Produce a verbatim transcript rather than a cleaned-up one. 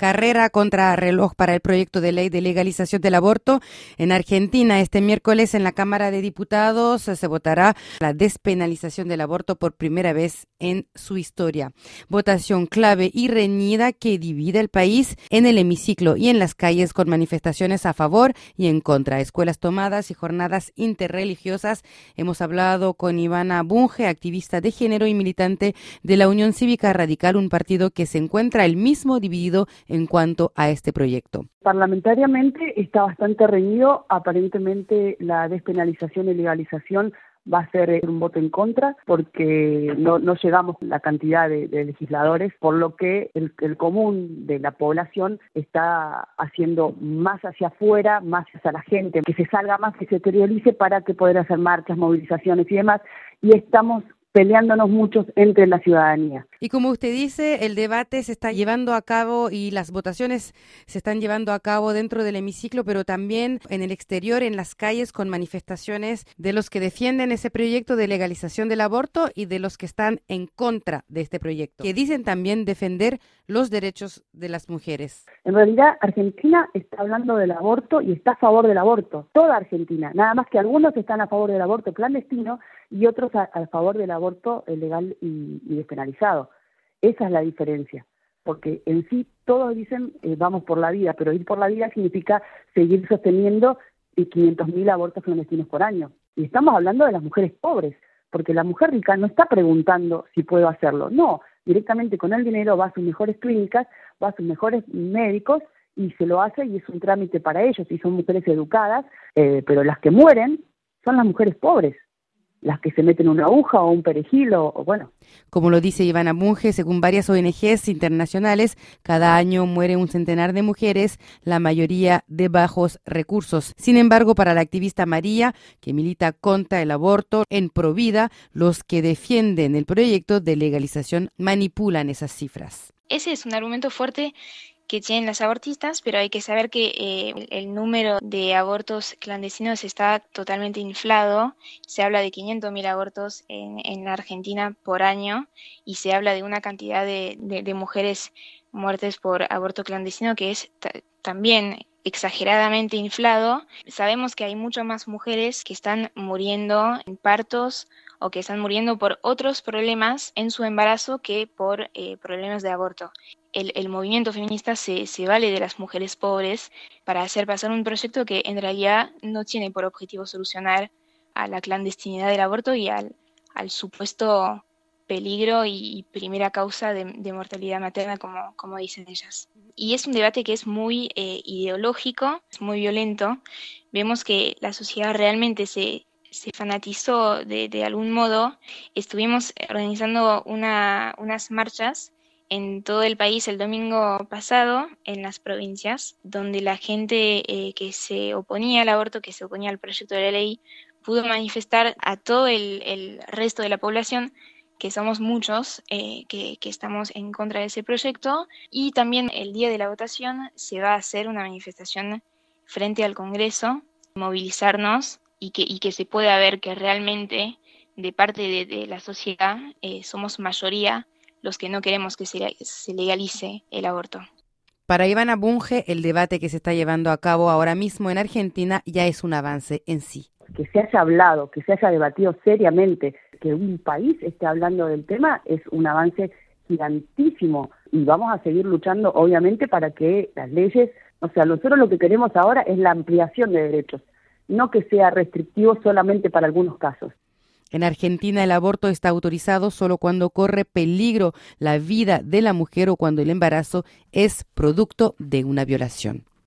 carrera contra reloj para el proyecto de ley de legalización del aborto. En Argentina, este miércoles en la Cámara de Diputados se votará la despenalización del aborto por primera vez en su historia. Votación clave y reñida que divide el país en el hemiciclo y en las calles con manifestaciones a favor y en contra, escuelas tomadas y jornadas interreligiosas. Hemos hablado con Ivana Bunge, activista de género y militante de la Unión Cívica Radical, un partido que se encuentra el mismo dividido en cuanto a este proyecto. Parlamentariamente está bastante reñido. Aparentemente la despenalización y legalización va a ser un voto en contra porque no, no llegamos a la cantidad de, de legisladores, por lo que el, el común de la población está haciendo más hacia afuera, más hacia la gente, que se salga más, que se exteriorice para que poder hacer marchas, movilizaciones y demás, y estamos peleándonos muchos entre la ciudadanía. Y como usted dice, el debate se está llevando a cabo y las votaciones se están llevando a cabo dentro del hemiciclo, pero también en el exterior, en las calles, con manifestaciones de los que defienden ese proyecto de legalización del aborto y de los que están en contra de este proyecto, que dicen también defender los derechos de las mujeres. En realidad, Argentina está hablando del aborto y está a favor del aborto. Toda Argentina, nada más que algunos están a favor del aborto clandestino y otros a, a favor del aborto legal y, y despenalizado. Esa es la diferencia, porque en sí todos dicen eh, vamos por la vida, pero ir por la vida significa seguir sosteniendo quinientos mil abortos clandestinos por año. Y estamos hablando de las mujeres pobres, porque la mujer rica no está preguntando si puedo hacerlo, no, directamente con el dinero va a sus mejores clínicas, va a sus mejores médicos y se lo hace y es un trámite para ellos y son mujeres educadas, eh, pero las que mueren son las mujeres pobres, las que se meten una aguja o un perejil o, o bueno. Como lo dice Ivana Bunge, según varias O N Ges internacionales, cada año muere un centenar de mujeres, la mayoría de bajos recursos. Sin embargo, para la activista María, que milita contra el aborto en Provida, los que defienden el proyecto de legalización manipulan esas cifras. Ese es un argumento fuerte que tienen las abortistas, pero hay que saber que eh, el número de abortos clandestinos está totalmente inflado. Se habla de quinientos mil abortos en, en la Argentina por año y se habla de una cantidad de, de, de mujeres muertes por aborto clandestino que es t- también exageradamente inflado. Sabemos que hay muchas más mujeres que están muriendo en partos o que están muriendo por otros problemas en su embarazo que por eh, problemas de aborto. El, el movimiento feminista se, se vale de las mujeres pobres para hacer pasar un proyecto que en realidad no tiene por objetivo solucionar a la clandestinidad del aborto y al, al supuesto peligro y primera causa de, de mortalidad materna, como, como dicen ellas. Y es un debate que es muy eh, ideológico, es muy violento. Vemos que la sociedad realmente se, se fanatizó de, de algún modo. Estuvimos organizando una, unas marchas en todo el país el domingo pasado, en las provincias, donde la gente eh, que se oponía al aborto, que se oponía al proyecto de la ley, pudo manifestar a todo el, el resto de la población, que somos muchos, eh, que, que estamos en contra de ese proyecto, y también el día de la votación se va a hacer una manifestación frente al Congreso, movilizarnos y que, y que se pueda ver que realmente de parte de, de la sociedad eh, somos mayoría los que no queremos que se, se legalice el aborto. Para Ivana Bunge, el debate que se está llevando a cabo ahora mismo en Argentina ya es un avance en sí. Que se haya hablado, que se haya debatido seriamente, que un país esté hablando del tema es un avance gigantísimo y vamos a seguir luchando obviamente para que las leyes, o sea, nosotros lo que queremos ahora es la ampliación de derechos, no que sea restrictivo solamente para algunos casos. En Argentina el aborto está autorizado solo cuando corre peligro la vida de la mujer o cuando el embarazo es producto de una violación.